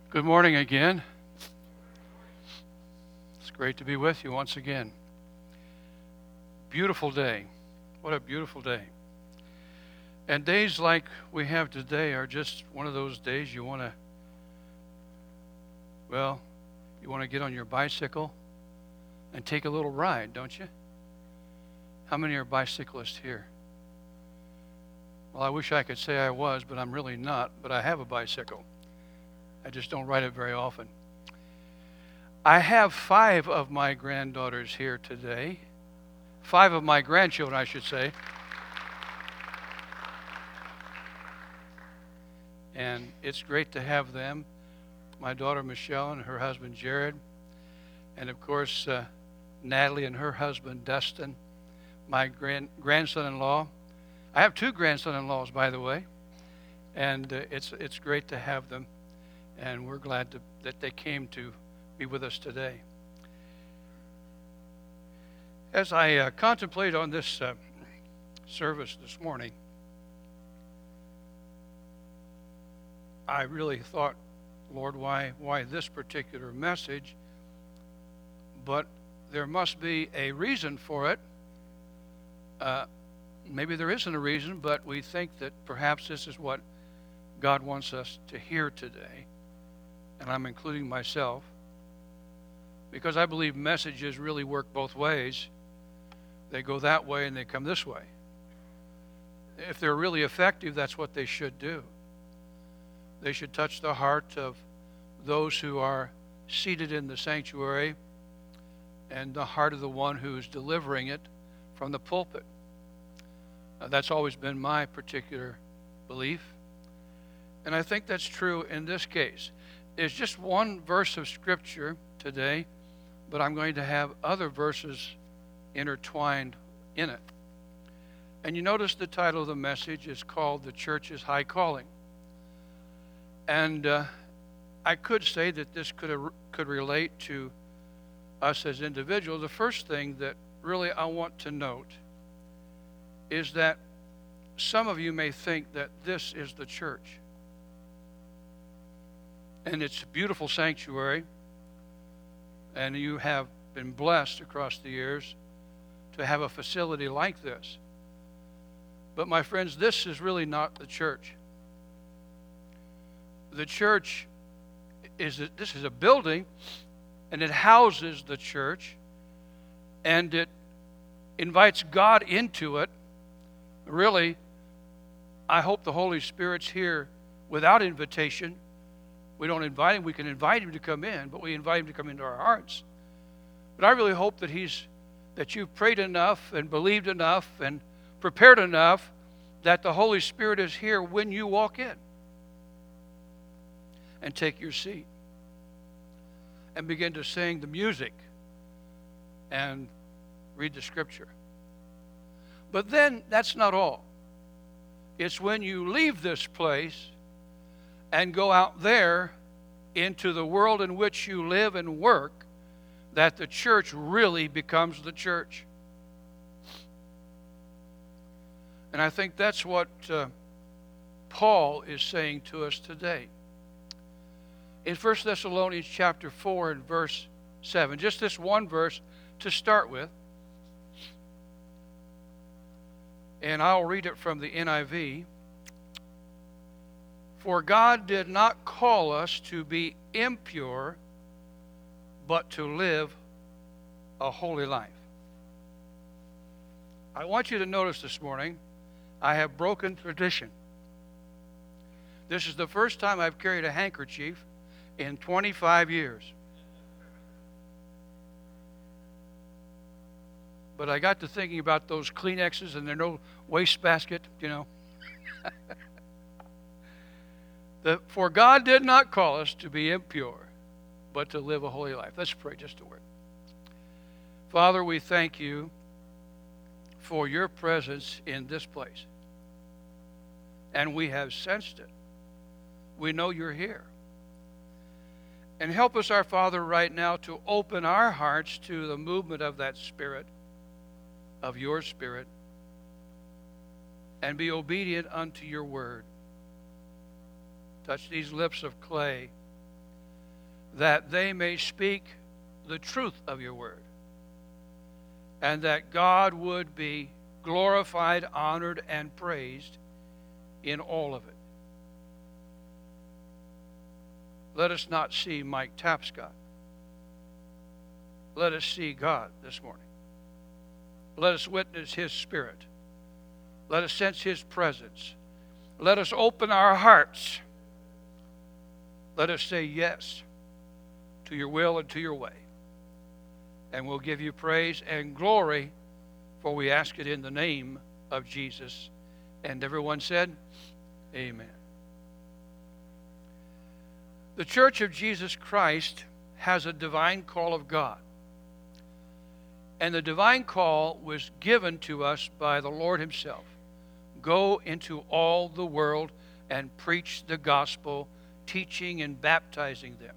Good morning again. It's great to be with you once again. Beautiful day. What a beautiful day. And days like we have today are just one of those days you want to get on your bicycle and take a little ride, don't you? How many are bicyclists here? Well, I wish I could say I was, but I'm really not. But I have a bicycle. I just don't ride it very often. I have 5 of my granddaughters here today. 5 of my grandchildren, I should say. And it's great to have them. My daughter Michelle and her husband Jared. And of course, Natalie and her husband Dustin. My grandson-in-law. I have 2 grandson-in-laws, by the way. And it's great to have them. And we're glad that they came to be with us today. As I contemplate on this service this morning, I really thought, Lord, why this particular message? But there must be a reason for it. Maybe there isn't a reason, but we think that perhaps this is what God wants us to hear today. And I'm including myself, because I believe messages really work both ways. They go that way and they come this way. If they're really effective, that's what they should do. They should touch the heart of those who are seated in the sanctuary and the heart of the one who's delivering it from the pulpit. That's always been my particular belief. And I think that's true in this case. It's just one verse of Scripture today, but I'm going to have other verses intertwined in it. And you notice the title of the message is called The Church's High Calling. And I could say that this could relate to us as individuals. The first thing that really I want to note is that some of you may think that this is the church. And it's a beautiful sanctuary, and you have been blessed across the years to have a facility like this. But my friends, this is really not the church. The church this is a building, and it houses the church, and it invites God into it. Really, I hope the Holy Spirit's here without invitation. We don't invite him. We can invite him to come in, but we invite him to come into our hearts. But I really hope that you've prayed enough and believed enough and prepared enough that the Holy Spirit is here when you walk in and take your seat and begin to sing the music and read the Scripture. But then that's not all. It's when you leave this place and go out there into the world in which you live and work that the church really becomes the church. And I think that's what Paul is saying to us today. In 1 Thessalonians chapter 4 and verse 7, just this one verse to start with, and I'll read it from the NIV. For God did not call us to be impure, but to live a holy life. I want you to notice this morning, I have broken tradition. This is the first time I've carried a handkerchief in 25 years. But I got to thinking about those Kleenexes and their no wastebasket, you know. For God did not call us to be impure, but to live a holy life. Let's pray just a word. Father, we thank you for your presence in this place. And we have sensed it. We know you're here. And help us, our Father, right now to open our hearts to the movement of that Spirit, of your Spirit, and be obedient unto your word. Touch these lips of clay that they may speak the truth of your word, and that God would be glorified, honored, and praised in all of it. Let us not see Mike Tapscott. Let us see God this morning. Let us witness His Spirit. Let us sense His presence. Let us open our hearts. Let us say yes to your will and to your way. And we'll give you praise and glory, for we ask it in the name of Jesus. And everyone said, amen. The Church of Jesus Christ has a divine call of God. And the divine call was given to us by the Lord Himself. Go into all the world and preach the gospel, teaching and baptizing them.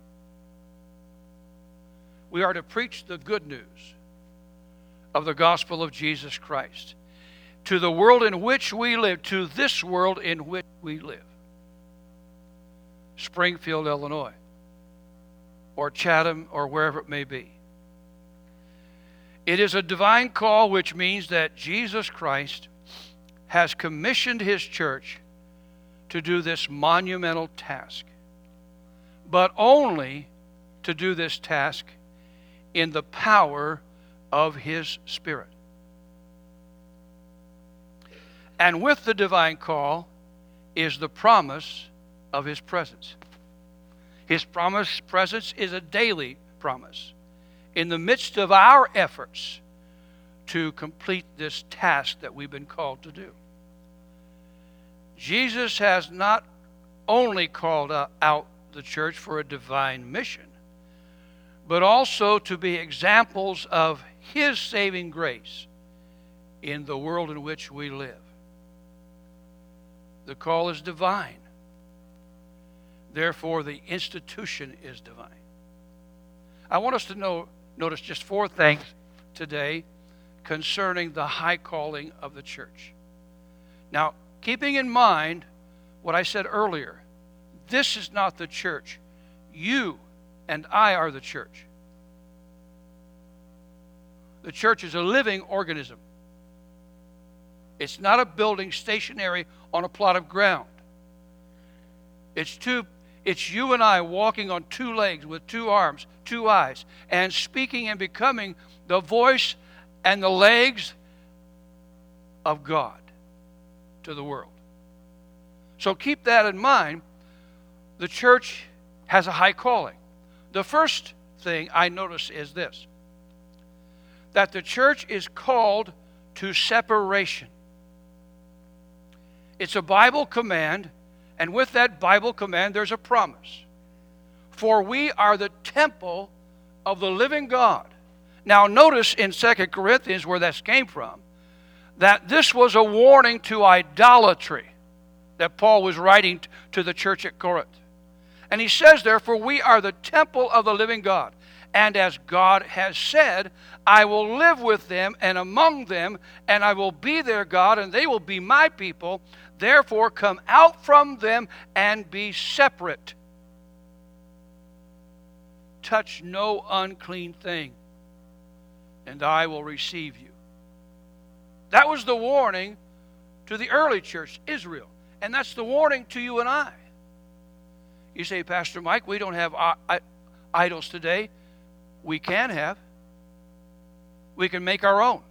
We are to preach the good news of the gospel of Jesus Christ to the world in which we live, to this world in which we live. Springfield, Illinois, or Chatham, or wherever it may be. It is a divine call, which means that Jesus Christ has commissioned His church to do this monumental task, but only to do this task in the power of His Spirit. And with the divine call is the promise of His presence. His presence is a daily promise in the midst of our efforts to complete this task that we've been called to do. Jesus has not only called out the church for a divine mission, but also to be examples of His saving grace in the world in which we live. The call is divine. Therefore, the institution is divine. I want us to notice just 4 things today concerning the high calling of the church. Now, keeping in mind what I said earlier, this is not the church. You and I are the church. The church is a living organism. It's not a building stationary on a plot of ground. It's you and I walking on 2 legs with 2 arms, 2 eyes, and speaking and becoming the voice and the legs of God to the world. So keep that in mind. The church has a high calling. The first thing I notice is this, that the church is called to separation. It's a Bible command, and with that Bible command there's a promise. For we are the temple of the living God. Now notice in 2 Corinthians, where this came from, that this was a warning to idolatry that Paul was writing to the church at Corinth. And he says, therefore, we are the temple of the living God. And as God has said, I will live with them and among them, and I will be their God, and they will be my people. Therefore, come out from them and be separate. Touch no unclean thing, and I will receive you. That was the warning to the early church, Israel. And that's the warning to you and I. You say, Pastor Mike, we don't have idols today. We can have. We can make our own.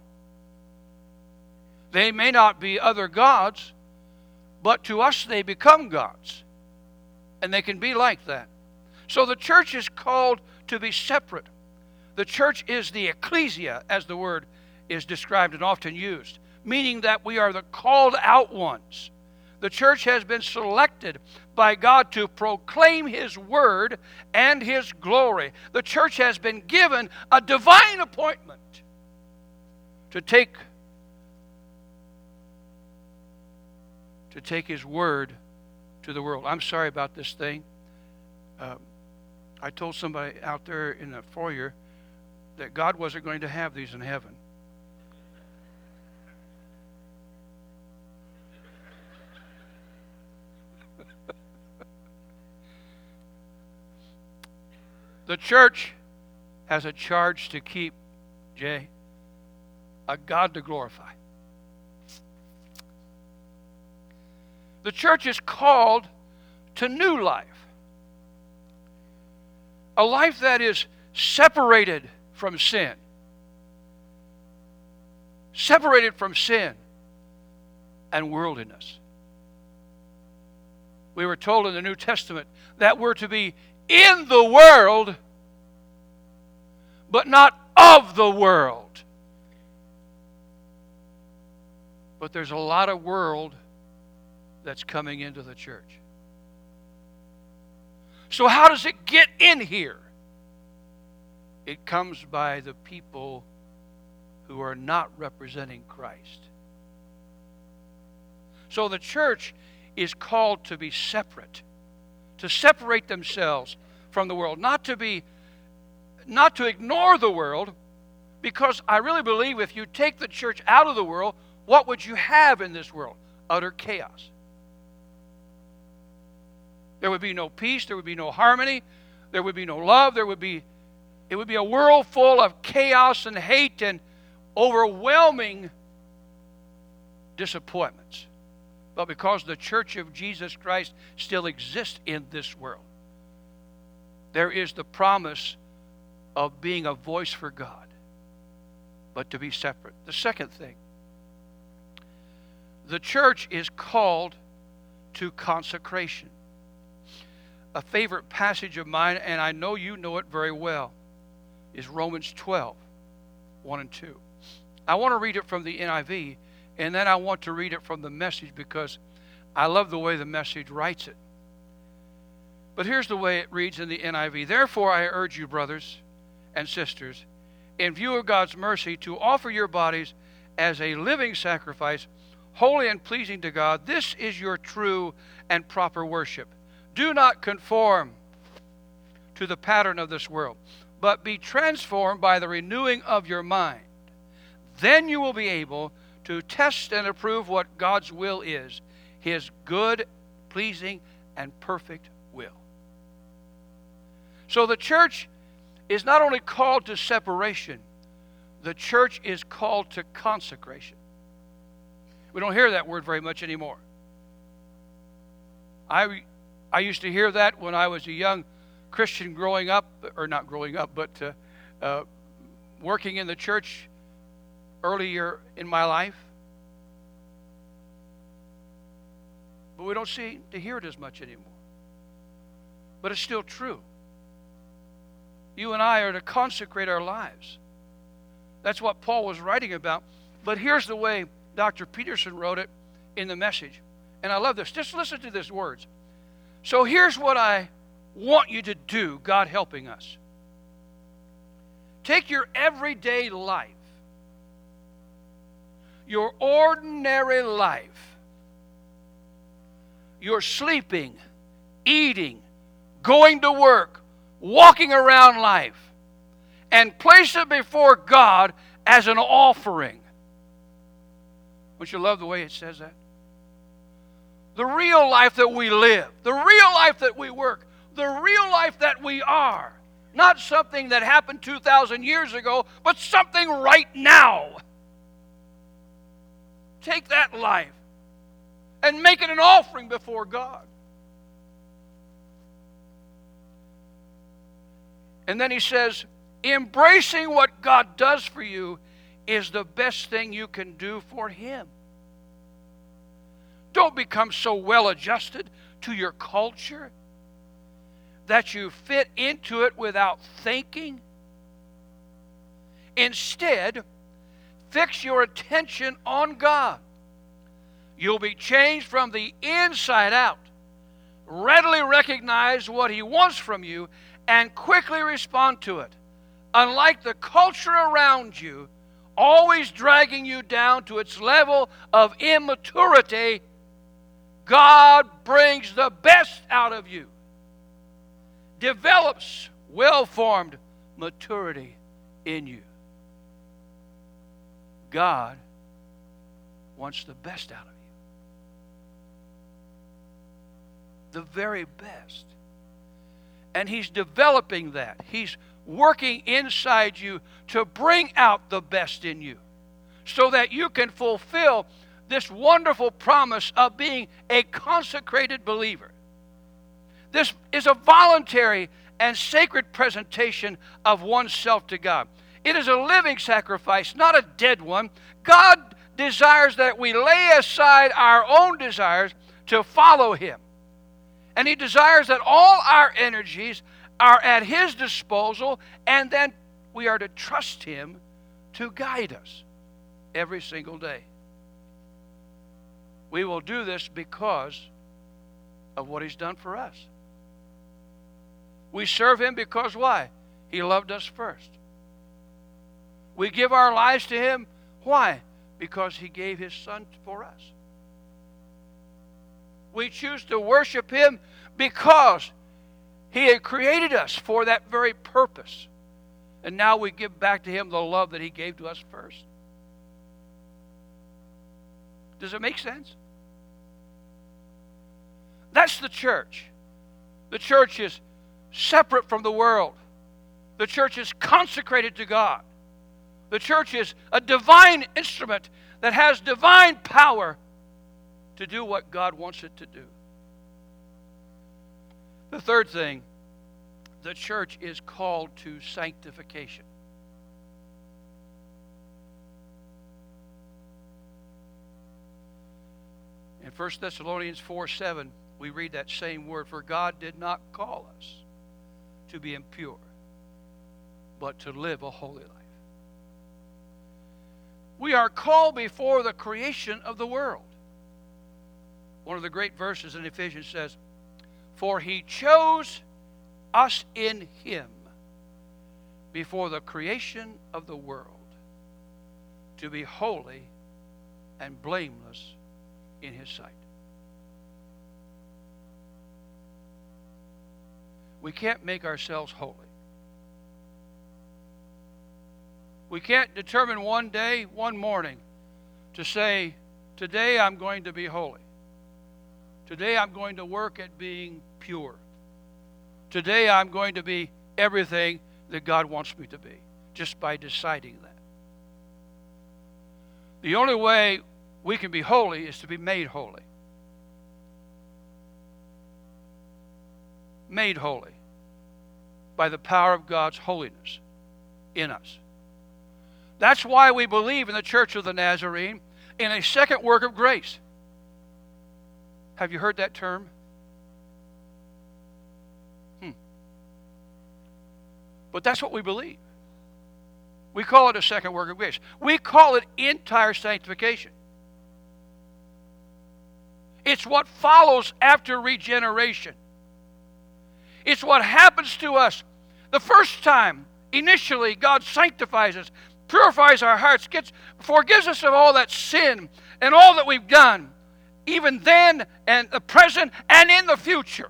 They may not be other gods, but to us they become gods. And they can be like that. So the church is called to be separate. The church is the ecclesia, as the word is described and often used, meaning that we are the called out ones. The church has been selected by God to proclaim His word and His glory. The church has been given a divine appointment to take His word to the world. I'm sorry about this thing. I told somebody out there in the foyer that God wasn't going to have these in heaven. The church has a charge to keep, Jay, a God to glorify. The church is called to new life. A life that is separated from sin. Separated from sin and worldliness. We were told in the New Testament that we're to be in the world, but not of the world. But there's a lot of world that's coming into the church. So how does it get in here? It comes by the people who are not representing Christ. So the church is called to be separate, to separate themselves from the world, not to ignore the world, because I really believe if you take the church out of the world, what would you have in this world? Utter chaos. There would be no peace, there would be no harmony, there would be no love, it would be a world full of chaos and hate and overwhelming disappointments. But because the church of Jesus Christ still exists in this world, there is the promise of being a voice for God, but to be separate. The second thing, the church is called to consecration. A favorite passage of mine, and I know you know it very well, is Romans 12, 1 and 2. I want to read it from the NIV, and then I want to read it from the Message because I love the way the Message writes it. But here's the way it reads in the NIV. Therefore, I urge you, brothers and sisters, in view of God's mercy, to offer your bodies as a living sacrifice, holy and pleasing to God. This is your true and proper worship. Do not conform to the pattern of this world, but be transformed by the renewing of your mind. Then you will be able to test and approve what God's will is, His good, pleasing, and perfect will. So the church is not only called to separation, the church is called to consecration. We don't hear that word very much anymore. I used to hear that when I was a young Christian growing up, or not growing up, but working in the church earlier in my life. But we don't seem to hear it as much anymore. But it's still true. You and I are to consecrate our lives. That's what Paul was writing about. But here's the way Dr. Peterson wrote it in the Message. And I love this. Just listen to these words. So here's what I want you to do, God helping us. Take your everyday life, your ordinary life, your sleeping, eating, going to work, walking around life, and place it before God as an offering. Don't you love the way it says that? The real life that we live, the real life that we work, the real life that we are. Not something that happened 2,000 years ago, but something right now. Take that life and make it an offering before God. And then he says, embracing what God does for you is the best thing you can do for Him. Don't become so well adjusted to your culture that you fit into it without thinking. Instead, fix your attention on God. You'll be changed from the inside out. Readily recognize what He wants from you and quickly respond to it. Unlike the culture around you, always dragging you down to its level of immaturity, God brings the best out of you. Develops well-formed maturity in you. God wants the best out of you. The very best. And He's developing that. He's working inside you to bring out the best in you so that you can fulfill this wonderful promise of being a consecrated believer. This is a voluntary and sacred presentation of oneself to God. It is a living sacrifice, not a dead one. God desires that we lay aside our own desires to follow Him. And He desires that all our energies are at His disposal, and then we are to trust Him to guide us every single day. We will do this because of what He's done for us. We serve Him because why? He loved us first. We give our lives to Him. Why? Because He gave His Son for us. We choose to worship Him because He had created us for that very purpose. And now we give back to Him the love that He gave to us first. Does it make sense? That's the church. The church is separate from the world. The church is consecrated to God. The church is a divine instrument that has divine power to do what God wants it to do. The third thing, the church is called to sanctification. In 1 Thessalonians 4:7, we read that same word, for God did not call us to be impure, but to live a holy life. We are called before the creation of the world. One of the great verses in Ephesians says, for He chose us in Him before the creation of the world to be holy and blameless in His sight. We can't make ourselves holy. We can't determine one day, one morning, to say, today I'm going to be holy. Today I'm going to work at being pure. Today I'm going to be everything that God wants me to be, just by deciding that. The only way we can be holy is to be made holy. Made holy by the power of God's holiness in us. That's why we believe in the Church of the Nazarene in a second work of grace. Have you heard that term? But that's what we believe. We call it a second work of grace. We call it entire sanctification. It's what follows after regeneration. It's what happens to us the first time. Initially, God sanctifies us, purifies our hearts, forgives us of all that sin and all that we've done, even then and the present and in the future.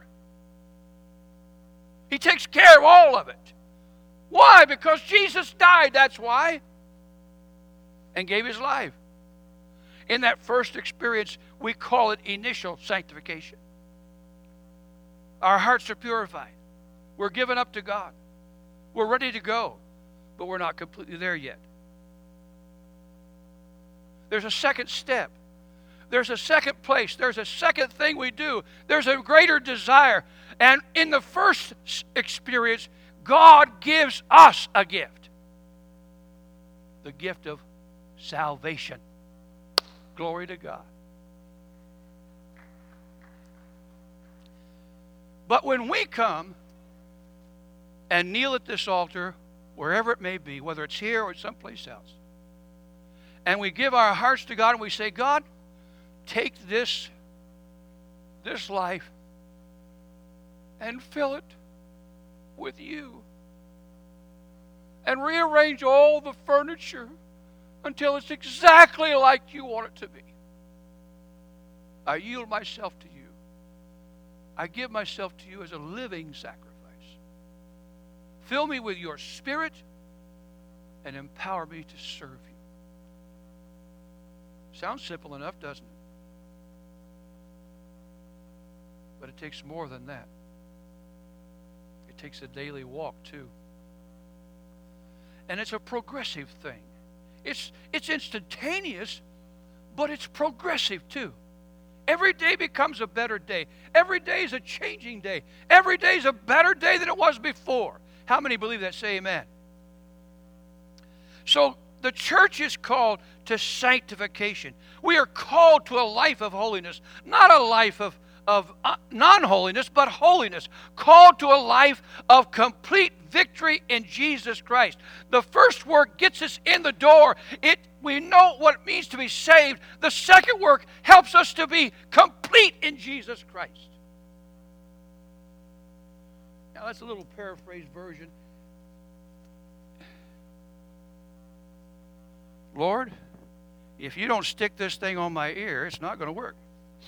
He takes care of all of it. Why? Because Jesus died, that's why, and gave His life. In that first experience, we call it initial sanctification. Our hearts are purified. We're given up to God. We're ready to go, but we're not completely there yet. There's a second step. There's a second place. There's a second thing we do. There's a greater desire. And in the first experience, God gives us a gift. The gift of salvation. Glory to God. But when we come and kneel at this altar, wherever it may be, whether it's here or someplace else, and we give our hearts to God and we say, God, take this life and fill it with you. And rearrange all the furniture until it's exactly like you want it to be. I yield myself to you. I give myself to you as a living sacrifice. Fill me with your Spirit and empower me to serve you. Sounds simple enough, doesn't it? But it takes more than that. It takes a daily walk too. And it's a progressive thing. It's instantaneous, but it's progressive too. Every day becomes a better day. Every day is a changing day. Every day is a better day than it was before. How many believe that? Say amen. So the church is called to sanctification. We are called to a life of holiness, not a life of non-holiness, but holiness. Called to a life of complete victory in Jesus Christ. The first work gets us in the door. We know what it means to be saved. The second work helps us to be complete in Jesus Christ. Now that's a little paraphrased version. Lord, if you don't stick this thing on my ear, it's not going to work.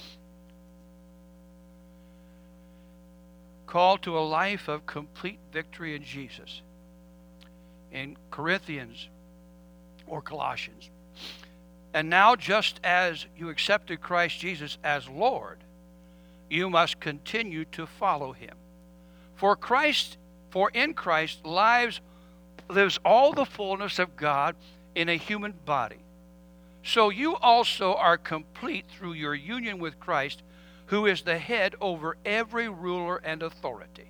Called to a life of complete victory in Jesus. In Corinthians or Colossians. And now, just as you accepted Christ Jesus as Lord, you must continue to follow him. For in Christ lives all the fullness of God in a human body. So you also are complete through your union with Christ, who is the head over every ruler and authority.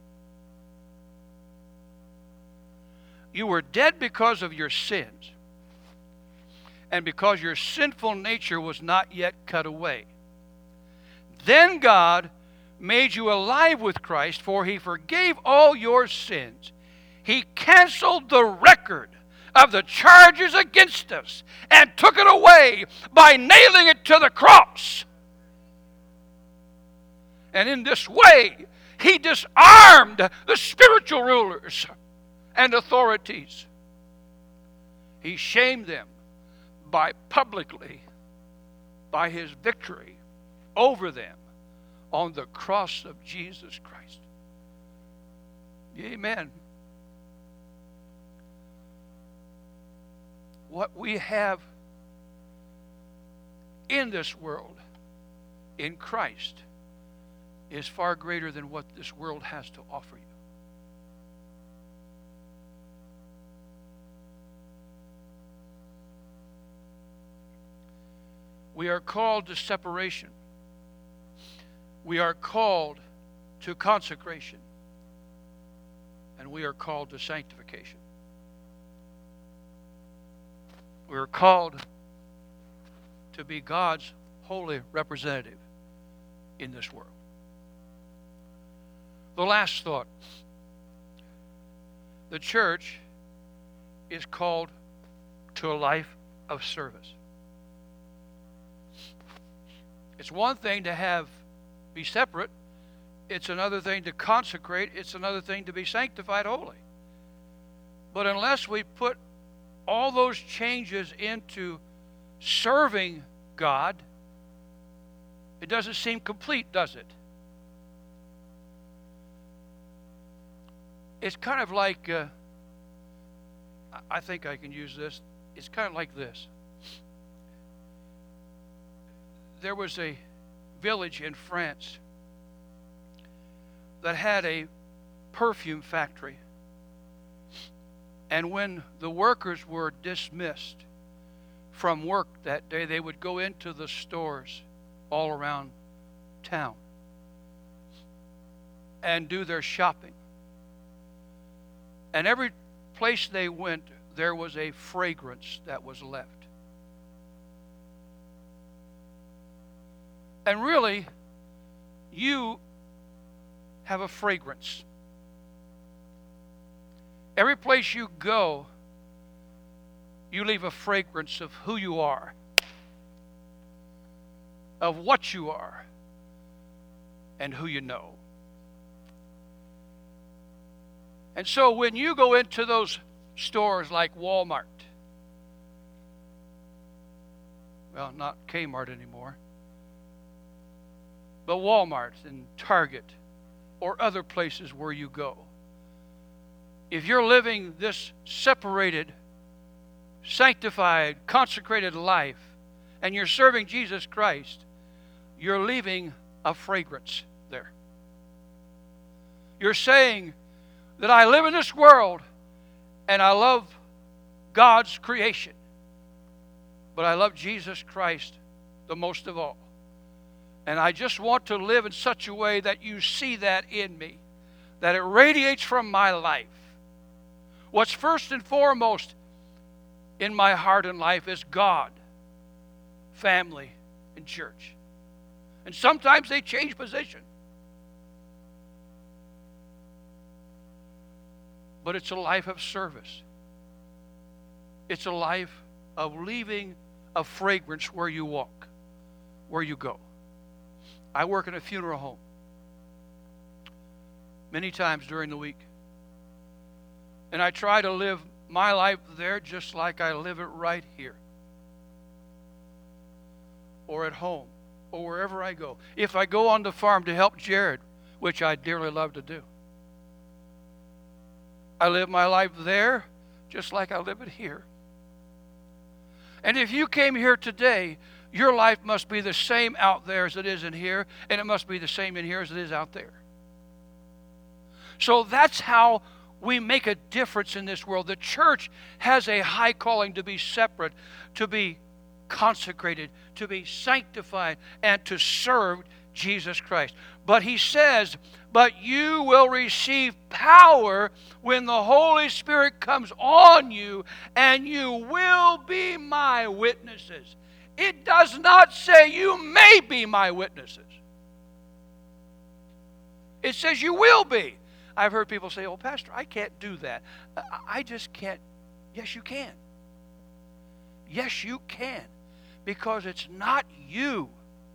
You were dead because of your sins, and because your sinful nature was not yet cut away. Then God made you alive with Christ, for he forgave all your sins. He canceled the record of the charges against us and took it away by nailing it to the cross. And in this way, he disarmed the spiritual rulers and authorities. He shamed them publicly by his victory over them on the cross of Jesus Christ. Amen. What we have in this world, in Christ, is far greater than what this world has to offer you. We are called to separation. We are called to consecration. And we are called to sanctification. We are called to be God's holy representative in this world. The last thought. The church is called to a life of service. It's one thing to be separate. It's another thing to consecrate. It's another thing to be sanctified holy. But unless we put all those changes into serving God, it doesn't seem complete, does it? It's kind of like, I think I can use this. It's kind of like this. There was a village in France that had a perfume factory. And when the workers were dismissed from work that day, they would go into the stores all around town and do their shopping. And every place they went, there was a fragrance that was left. And really, you have a fragrance. Every place you go, you leave a fragrance of who you are, of what you are, and who you know. And so when you go into those stores like Walmart, well, not Kmart anymore, but Walmart and Target or other places where you go, if you're living this separated, sanctified, consecrated life, and you're serving Jesus Christ, you're leaving a fragrance there. You're saying, that I live in this world and I love God's creation, but I love Jesus Christ the most of all. And I just want to live in such a way that you see that in me, that it radiates from my life. What's first and foremost in my heart and life is God, family, and church. And sometimes they change position. But it's a life of service. It's a life of leaving a fragrance where you walk, where you go. I work in a funeral home many times during the week. And I try to live my life there just like I live it right here, or at home, or wherever I go. If I go on the farm to help Jared, which I dearly love to do, I live my life there just like I live it here. And if you came here today, your life must be the same out there as it is in here, and it must be the same in here as it is out there. So that's how we make a difference in this world. The church has a high calling to be separate, to be consecrated, to be sanctified, and to serve Jesus Christ. But he says, but you will receive power when the Holy Spirit comes on you, and you will be my witnesses. It does not say you may be my witnesses. It says you will be. I've heard people say, oh, Pastor, I can't do that. I just can't. Yes, you can. Yes, you can. Because it's not you.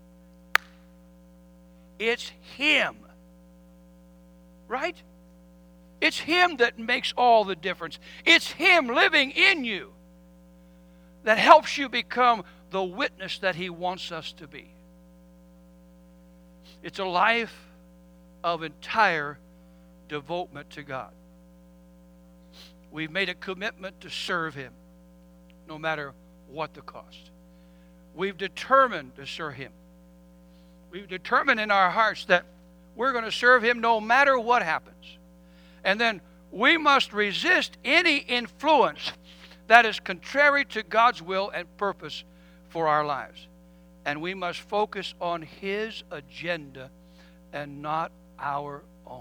It's Him. Right? It's Him that makes all the difference. It's Him living in you that helps you become the witness that He wants us to be. It's a life of entire devotement to God. We've made a commitment to serve Him no matter what the cost. We've determined to serve Him. We've determined in our hearts that we're going to serve Him no matter what happens. And then we must resist any influence that is contrary to God's will and purpose for our lives. And we must focus on His agenda and not our own.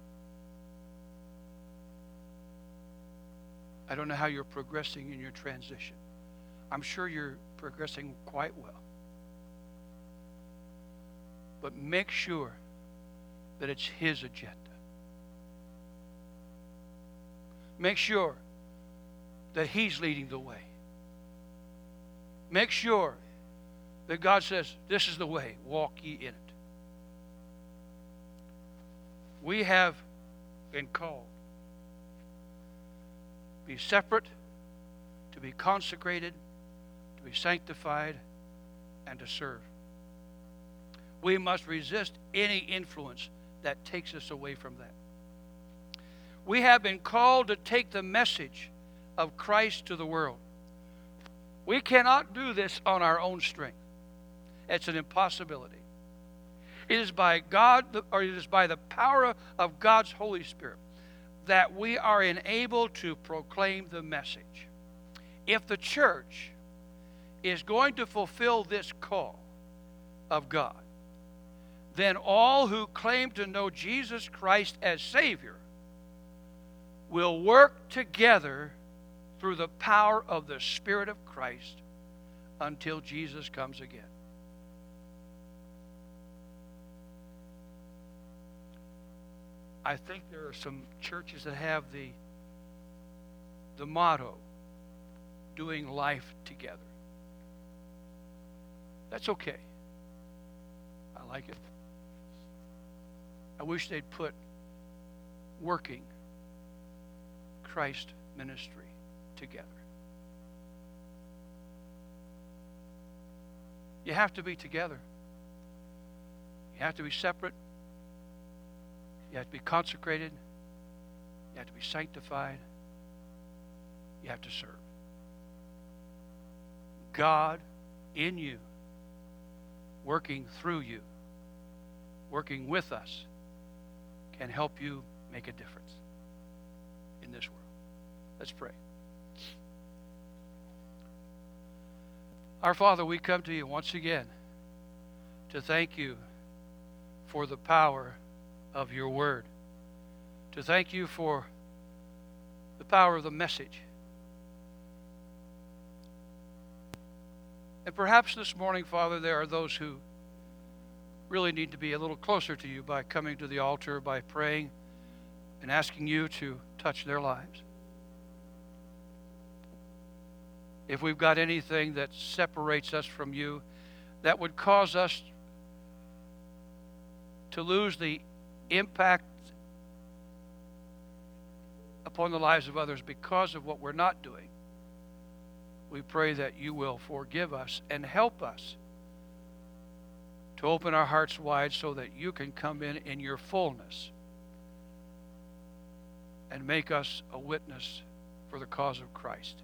I don't know how you're progressing in your transition. I'm sure you're progressing quite well. But make sure that it's His agenda. Make sure that He's leading the way. Make sure that God says, this is the way, walk ye in it. We have been called to be separate, to be consecrated, to be sanctified, and to serve. We must resist any influence that takes us away from that. We have been called to take the message of Christ to the world. We cannot do this on our own strength. It's an impossibility. It is by God, or it is by the power of God's Holy Spirit that we are enabled to proclaim the message. If the church is going to fulfill this call of God, then all who claim to know Jesus Christ as Savior will work together through the power of the Spirit of Christ until Jesus comes again. I think there are some churches that have the motto, doing life together. That's okay. I like it. I wish they'd put working Christ ministry together. You have to be together. You have to be separate. You have to be consecrated. You have to be sanctified. You have to serve. God in you, working through you, working with us, can help you make a difference. in this world. Let's pray. Our Father, we come to you once again to thank you for the power of your word, to thank you for the power of the message. And perhaps this morning, Father, there are those who really need to be a little closer to you by coming to the altar, by praying and asking you to touch their lives. If we've got anything that separates us from you, that would cause us to lose the impact upon the lives of others because of what we're not doing, we pray that you will forgive us and help us to open our hearts wide so that you can come in your fullness and make us a witness for the cause of Christ.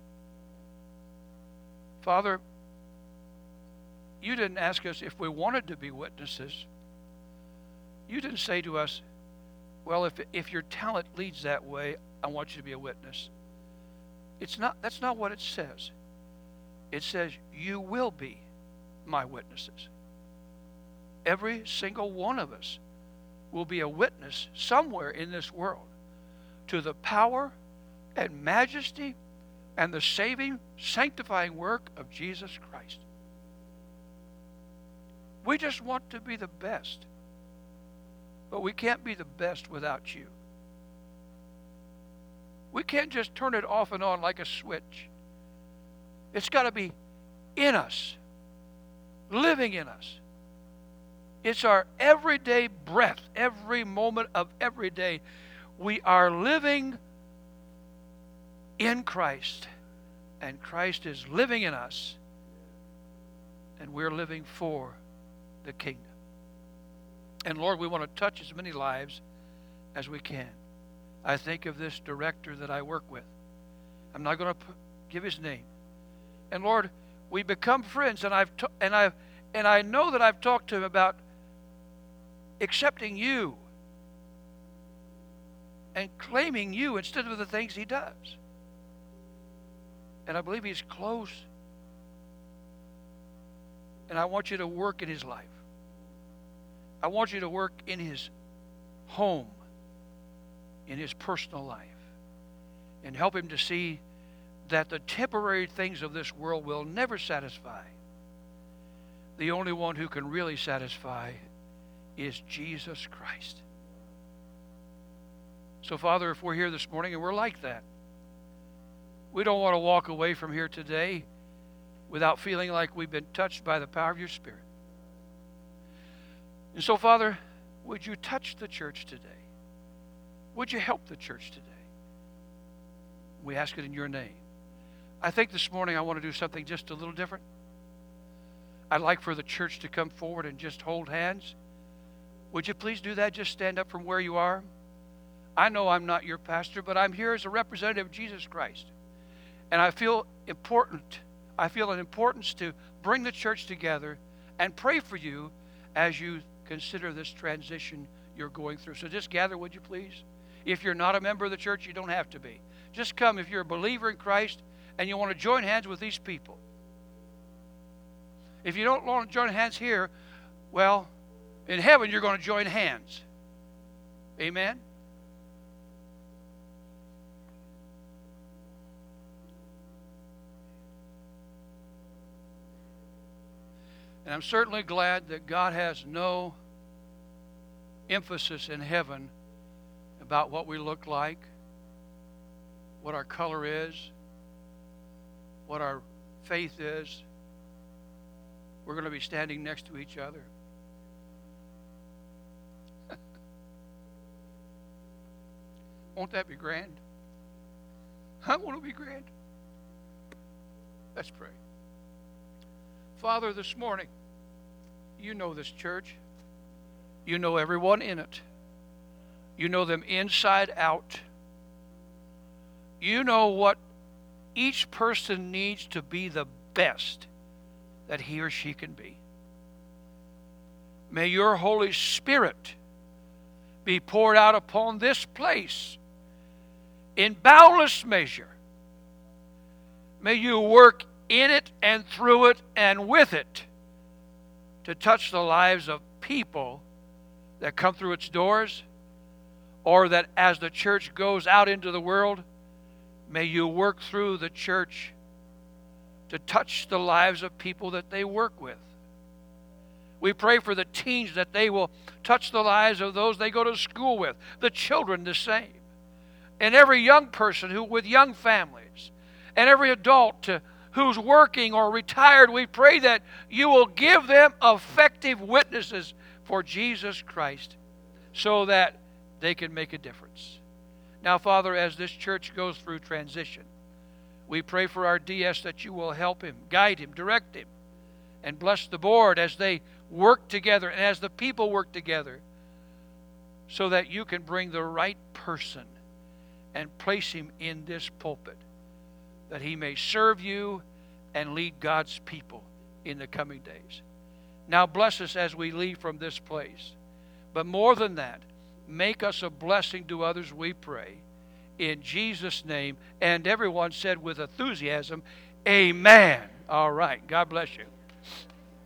Father, you didn't ask us if we wanted to be witnesses. You didn't say to us, well, if your talent leads that way, I want you to be a witness. That's not what it says. It says, you will be my witnesses. Every single one of us will be a witness somewhere in this world to the power and majesty and the saving, sanctifying work of Jesus Christ. We just want to be the best, but we can't be the best without you. We can't just turn it off and on like a switch. It's got to be in us, living in us. It's our everyday breath, every moment of every day. We are living in Christ, and Christ is living in us, and we're living for the kingdom. And Lord, we want to touch as many lives as we can. I think of this director that I work with. I'm not going to give his name. And Lord, we become friends, and I know that I've talked to him about accepting you and claiming you instead of the things he does. And I believe he's close. And I want you to work in his life. I want you to work in his home, in his personal life, and help him to see that the temporary things of this world will never satisfy. The only one who can really satisfy is Jesus Christ. So, Father, if we're here this morning and we're like that, we don't want to walk away from here today without feeling like we've been touched by the power of your Spirit. And so, Father, would you touch the church today? Would you help the church today? We ask it in your name. I think this morning I want to do something just a little different. I'd like for the church to come forward and just hold hands. Would you please do that? Just stand up from where you are. I know I'm not your pastor, but I'm here as a representative of Jesus Christ. And I feel important. I feel an importance to bring the church together and pray for you as you consider this transition you're going through. So just gather, would you please? If you're not a member of the church, you don't have to be. Just come if you're a believer in Christ and you want to join hands with these people. If you don't want to join hands here, well, in heaven you're going to join hands. Amen? And I'm certainly glad that God has no emphasis in heaven about what we look like, what our color is, what our faith is. We're going to be standing next to each other. Won't that be grand? I want to be grand. Let's pray. Father, this morning, you know this church. You know everyone in it. You know them inside out. You know what each person needs to be the best that he or she can be. May your Holy Spirit be poured out upon this place in boundless measure. May you work in it and through it and with it to touch the lives of people that come through its doors, or that as the church goes out into the world, may you work through the church to touch the lives of people that they work with. We pray for the teens that they will touch the lives of those they go to school with, the children the same, and every young person who with young families, and every adult who's working or retired. We pray that you will give them effective witnesses for Jesus Christ so that they can make a difference. Now, Father, as this church goes through transition, we pray for our DS that you will help him, guide him, direct him, and bless the board as they work together and as the people work together, so that you can bring the right person and place him in this pulpit, that he may serve you and lead God's people in the coming days. Now bless us as we leave from this place. But more than that, make us a blessing to others, we pray. In Jesus' name. And everyone said with enthusiasm, amen. All right. God bless you.